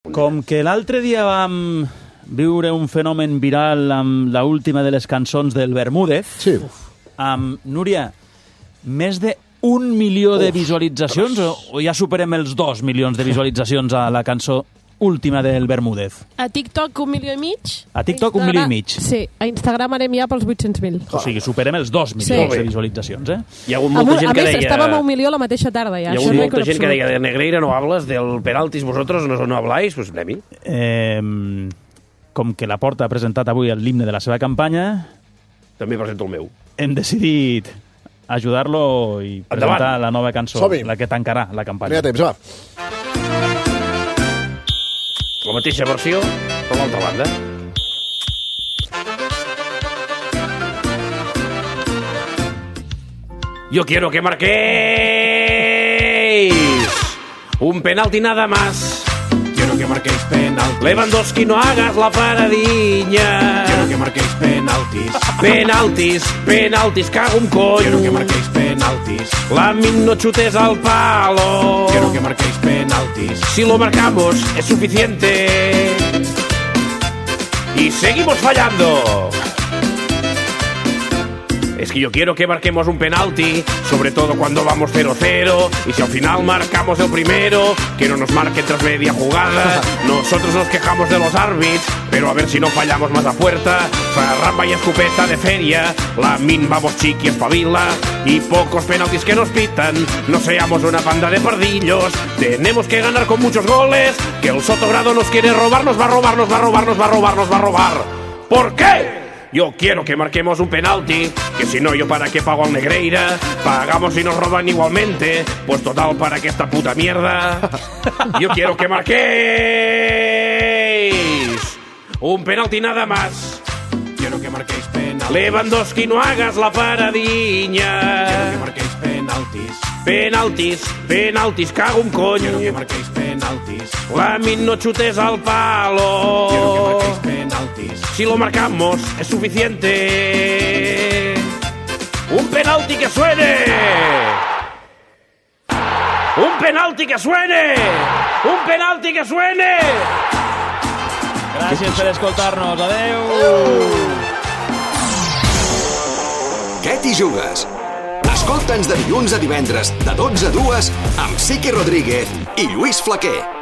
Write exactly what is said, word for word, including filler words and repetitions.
Com que l'altre dia vam viure un fenomen viral amb l'última de les cançons del Bermúdez, sí. amb Núria, més de un milió de visualitzacions o, o ja superem els dos milions de visualitzacions a la cançó última del Bermúdez? A TikTok un milió i mig. A TikTok un milió i mig. Sí, a Instagram anem ja pels vuit-cents mil. O sigui, superem els dos milions sí. de visualitzacions, eh? Hi ha hagut molta a, gent a que més, deia... estàvem a un milió la mateixa tarda, ja. Hi ha hagut molta gent que deia de Negreira no hablas, del penaltis vosotros no, no habláis, pues anem-hi. Eh, com que la Porta ha presentat avui l'himne de la seva campanya... També presento el meu. Hem decidit ajudar-lo i presentar Endavant. la nova cançó, Som-hi. la que tancarà la campanya. No hi ha temps, va. La mateixa versió, per l'altra banda. Yo quiero que marquéis un penalti nada más. Quiero que marquéis penaltis. Lewandowski, no hagas la paradiña. Quiero que marquéis penaltis. Penaltis, penaltis, cago un coño. Quiero que marquéis penaltis. Lamin, no chutes al palo. Quiero que marquéis penaltis. Si lo marcamos es suficiente. Y seguimos fallando. Es que yo quiero que marquemos un penalti, sobre todo cuando vamos cero cero, y si al final marcamos el primero, que no nos marquen tras media jugada. Nosotros nos quejamos de los árbitros, pero a ver si no fallamos más a puerta. Farramba y escopeta de feria, Lamin, vamos chiqui, espabila, y pocos penaltis que nos pitan, no seamos una banda de pardillos. Tenemos que ganar con muchos goles, que el Sotogrado nos quiere robar, nos va a robar, nos va a robar, nos va a robar, nos va a robar. ¿Por qué? Yo quiero que marquemos un penalti, que si no yo para qué pago al Negreira, pagamos y nos roban igualmente, pues total para que esta puta mierda. Yo quiero que marquéis un penalti nada más. Quiero que marquéis penaltis. Lewandowski, no hagas la paradiña. Quiero que marquéis penaltis. Penaltis, penaltis, cago un coño. Quiero que marquéis penaltis. Lamin, no chutes al palo. Quiero que marquéis penaltis. Si lo marcamos es suficiente. Un penalti que suene. Un penalti que suene. Un penalti que suene. Gràcies per escoltar-nos. Adéu. Què t'hi jugues? Escolta'ns de dilluns a divendres, de dotze a dues, amb Sique Rodríguez i Lluís Flaquer.